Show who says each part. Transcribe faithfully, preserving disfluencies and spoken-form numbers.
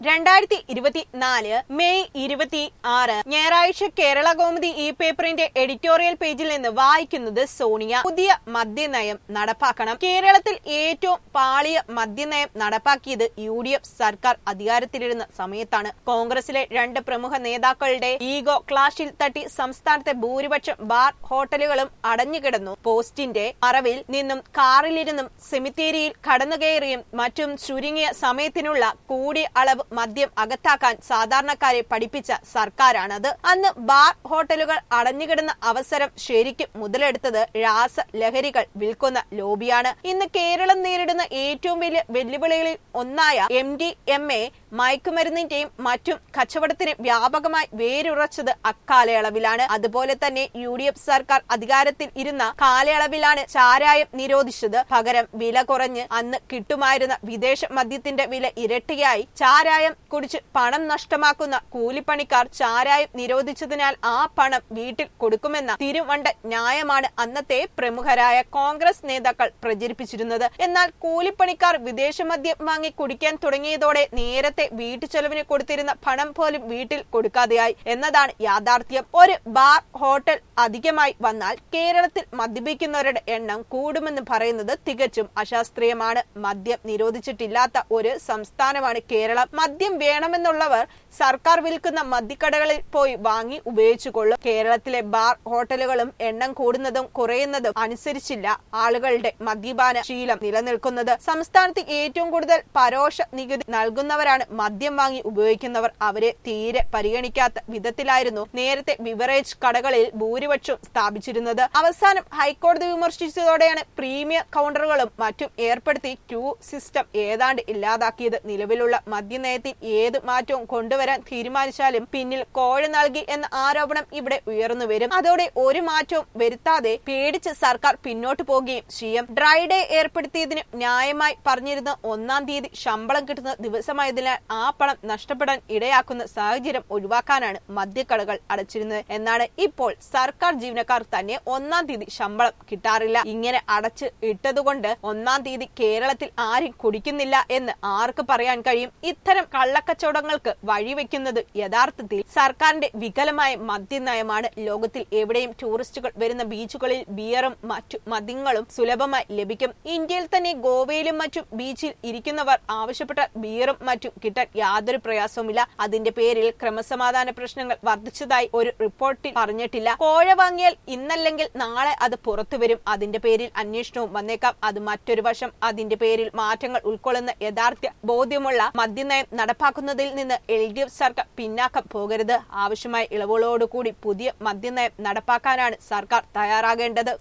Speaker 1: രണ്ടായിരത്തി ഇരുപത്തിനാല് മെയ് ഇരുപത്തി ആറ് ഞായറാഴ്ച കേരള കൗമുദി ഈ പേപ്പറിന്റെ എഡിറ്റോറിയൽ പേജിൽ നിന്ന് വായിക്കുന്നത് സോണിയ. പുതിയ മദ്യനയം നടപ്പാക്കണം. കേരളത്തിൽ ഏറ്റവും പാളിയ മദ്യനയം നടപ്പാക്കിയത് യു ഡി എഫ് സർക്കാർ അധികാരത്തിലിരുന്ന സമയത്താണ്. കോൺഗ്രസിലെ രണ്ട് പ്രമുഖ നേതാക്കളുടെ ഈഗോ ക്ലാഷിൽ തട്ടി സംസ്ഥാനത്തെ ഭൂരിപക്ഷം ബാർ ഹോട്ടലുകളും അടഞ്ഞുകിടന്നു. പോസ്റ്റിന്റെ മറവിൽ നിന്നും കാറിലിരുന്നും സെമിത്തേരിയിൽ കടന്നുകയറിയും മറ്റും ചുരുങ്ങിയ സമയത്തിനുള്ള കൂടിയ അളവ് മദ്യം അകത്താക്കാൻ സാധാരണക്കാരെ പഠിപ്പിച്ച സർക്കാരാണത്. അന്ന് ബാർ ഹോട്ടലുകൾ അടഞ്ഞുകിടന്ന അവസരം ശരിക്കും മുതലെടുത്തത് രാസ ലഹരികൾ വിൽക്കുന്ന ലോബിയാണ്. ഇന്ന് കേരളം നേരിടുന്ന ഏറ്റവും വലിയ വെല്ലുവിളികളിൽ ഒന്നായ എം ഡി എം എ മയക്കുമരുന്നിന്റെയും മറ്റും കച്ചവടത്തിന് വ്യാപകമായി വേരുറച്ചത് അക്കാലയളവിലാണ്. അതുപോലെ തന്നെ യു ഡി എഫ് സർക്കാർ അധികാരത്തിൽ ഇരുന്ന കാലയളവിലാണ് ചാരായം നിരോധിച്ചത്. പകരം വില കുറഞ്ഞ് അന്ന് കിട്ടുമായിരുന്ന വിദേശ മദ്യത്തിന്റെ വില ഇരട്ടിയായി. ചാരായം കുടിച്ച് പണം നഷ്ടമാക്കുന്ന കൂലിപ്പണിക്കാർ ചാരായം നിരോധിച്ചതിനാൽ ആ പണം വീട്ടിൽ കൊടുക്കുമെന്ന തിരുവണ്ട ന്യായമാണ് അന്നത്തെ പ്രമുഖരായ കോൺഗ്രസ് നേതാക്കൾ പ്രചരിപ്പിച്ചിരുന്നത്. എന്നാൽ കൂലിപ്പണിക്കാർ വിദേശ മദ്യം വാങ്ങി കുടിക്കാൻ തുടങ്ങിയതോടെ നേരത്തെ വീട്ടുചെലവിന് കൊടുത്തിരുന്ന പണം പോലും വീട്ടിൽ കൊടുക്കാതെയായി എന്നതാണ് യാഥാർത്ഥ്യം. ഒരു ബാർ ഹോട്ടൽ അധികമായി വന്നാൽ കേരളത്തിൽ മദ്യപിക്കുന്നവരുടെ എണ്ണം കൂടുമെന്ന് പറയുന്നത് തികച്ചും അശാസ്ത്രീയമാണ്. മദ്യം നിരോധിച്ചിട്ടില്ലാത്ത ഒരു സംസ്ഥാനമാണ് കേരളം. മദ്യം വേണമെന്നുള്ളവർ സർക്കാർ വിൽക്കുന്ന മദ്യക്കടകളിൽ പോയി വാങ്ങി ഉപയോഗിച്ചുകൊള്ളും. കേരളത്തിലെ ബാർ ഹോട്ടലുകളും എണ്ണം കൂടുന്നതും കുറയുന്നതും അനുസരിച്ചില്ല ആളുകളുടെ മദ്യപാന ശീലം നിലനിൽക്കുന്നത്. സംസ്ഥാനത്ത് ഏറ്റവും കൂടുതൽ പരോക്ഷ നികുതി നൽകുന്നവരാണ് മദ്യം വാങ്ങി ഉപയോഗിക്കുന്നവർ. അവരെ തീരെ പരിഗണിക്കാത്ത വിധത്തിലായിരുന്നു നേരത്തെ ബിവറേജ് കടകളിൽ ഭൂരിപക്ഷം സ്ഥാപിച്ചിരുന്നത്. അവസാനം ഹൈക്കോടതി വിമർശിച്ചതോടെയാണ് പ്രീമിയം കൗണ്ടറുകളും മറ്റും ഏർപ്പെടുത്തി ക്യൂ സിസ്റ്റം ഏതാണ്ട് ഇല്ലാതാക്കിയത്. നിലവിലുള്ള മദ്യനയത്തിൽ ഏത് മാറ്റവും കൊണ്ടുവരാൻ തീരുമാനിച്ചാലും പിന്നിൽ കോഴ നൽകി എന്ന ആരോപണം ഇവിടെ ഉയർന്നു വരും. അതോടെ ഒരു മാറ്റവും വരുത്താതെ പേടിച്ച് സർക്കാർ പിന്നോട്ട് പോവുകയും ചെയ്യും. ഡ്രൈ ഡേ ഏർപ്പെടുത്തിയതിന് ന്യായമായി പറഞ്ഞിരുന്ന ഒന്നാം തീയതി ശമ്പളം കിട്ടുന്ന ദിവസമായതിനാൽ ആ പണം നഷ്ടപ്പെടാൻ ഇടയാക്കുന്ന സാഹചര്യം ഒഴിവാക്കാനാണ് മദ്യക്കടകൾ അടച്ചിരുന്നത്. എന്നാണ് ഇപ്പോൾ സർക്കാർ ജീവനക്കാർ തന്നെ ഒന്നാം തീയതി ശമ്പളം കിട്ടാറില്ല. ഇങ്ങനെ അടച്ച് ഇട്ടതുകൊണ്ട് ഒന്നാം തീയതി കേരളത്തിൽ ആരും കുടിക്കുന്നില്ല എന്ന് ആർക്ക് പറയാൻ കഴിയും? ഇത്തരം കള്ളക്കച്ചവടങ്ങൾക്ക് വഴിവെക്കുന്നത് യഥാർത്ഥത്തിൽ സർക്കാരിന്റെ വികലമായ മദ്യനയമാണ്. ലോകത്തിൽ എവിടെയും ടൂറിസ്റ്റുകൾ വരുന്ന ബീച്ചുകളിൽ ബിയറും മറ്റു മദ്യങ്ങളും സുലഭമായി ലഭിക്കും. ഇന്ത്യയിൽ തന്നെ ഗോവയിലും മറ്റും ബീച്ചിൽ ഇരിക്കുന്നവർ ആവശ്യപ്പെട്ട ബിയറും മറ്റും കിട്ടാൻ യാതൊരു പ്രയാസവുമില്ല. അതിന്റെ പേരിൽ ക്രമസമാധാന പ്രശ്നങ്ങൾ വർദ്ധിച്ചതായി ഒരു റിപ്പോർട്ടിൽ പറഞ്ഞിട്ടില്ല. കോഴ വാങ്ങിയാൽ ഇന്നല്ലെങ്കിൽ നാളെ അത് പുറത്തുവരും. അതിന്റെ പേരിൽ അന്വേഷണവും വന്നേക്കാം. അത് മറ്റൊരു വശം. അതിന്റെ പേരിൽ മാറ്റങ്ങൾ ഉൾക്കൊള്ളുന്ന യഥാർത്ഥ ബോധ്യമുള്ള മദ്യനയം നടപ്പാക്കുന്നതിൽ നിന്ന് എൽ ഡി എഫ് സർക്കാർ പിന്നാക്കം പോകരുത്. ആവശ്യമായ ഇളവുകളോടുകൂടി പുതിയ മദ്യനയം നടപ്പാക്കാനാണ് സർക്കാർ തയ്യാറാകേണ്ടത്.